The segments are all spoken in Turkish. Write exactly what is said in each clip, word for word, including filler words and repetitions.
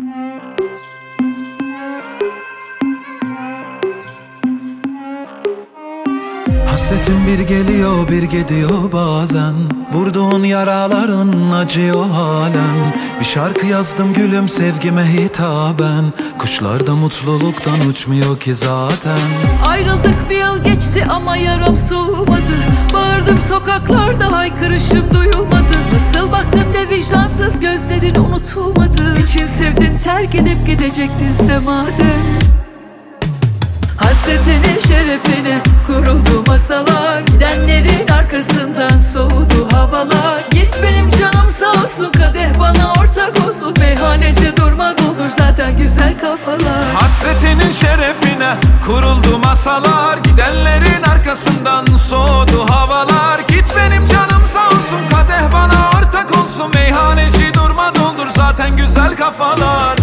Hasretin bir geliyor bir gidiyor bazen, vurduğun yaraların acıyor halen. Bir şarkı yazdım gülüm sevgime hitaben, kuşlar da mutluluktan uçmuyor ki zaten. Ayrıldık bir yıl geçti ama yaram soğumadı. Bağırdım sokaklarda haykırışım duyulmadı. Nasıl baktın de vicdansız gözlerin unutulmadı. İçin sevdin terk edip gidecektinse madem. Hasretinin şerefine kuruldu masalar, gidenlerin arkasından soğudu havalar. Git benim canım sağ olsun, kadeh bana ortak olsun. Meyhaneci durma doldur zaten güzel kafalar. Hasretinin şerefine kuruldu masalar, gidenlerin arkasından soğudu havalar. Git benim canım sağ olsun, kadeh bana ortak olsun. Meyhaneci durma doldur zaten güzel kafalar.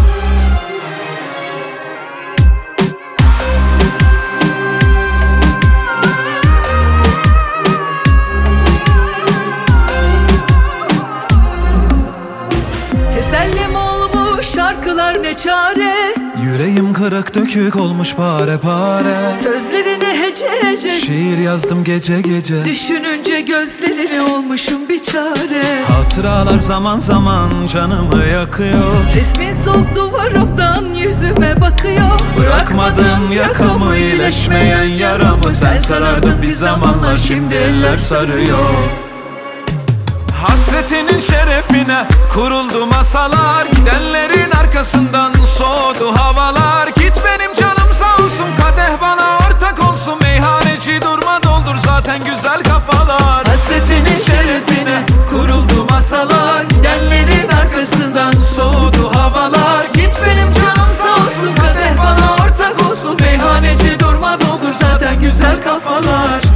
Tesellim olmuş şarkılar ne çare, Yüreğim kırık dökük olmuş pare pare. sözlerini hece hece Şiir yazdım gece gece, düşününce gözlerini olmuşum bir çare. hatıralar zaman zaman canımı yakıyor. Resmin soğuk duvarımdan yüzüme bakıyor. Bırakmadın yakamı iyileşmeyen yaramı, sen sarardın bir zamanlar şimdi eller sarıyor. Hasretinin şerefine kuruldu masalar, gidenlerin arkasından soğudu havalar. Git benim canım sağ olsun, kadeh bana ortak olsun. Meyhaneci durma doldur zaten güzel kafalar. Hasretinin şerefine kuruldu masalar, gidenlerin arkasından soğudu havalar. Git benim canım sağ olsun, kadeh bana ortak olsun. Meyhaneci durma doldur zaten güzel kafalar.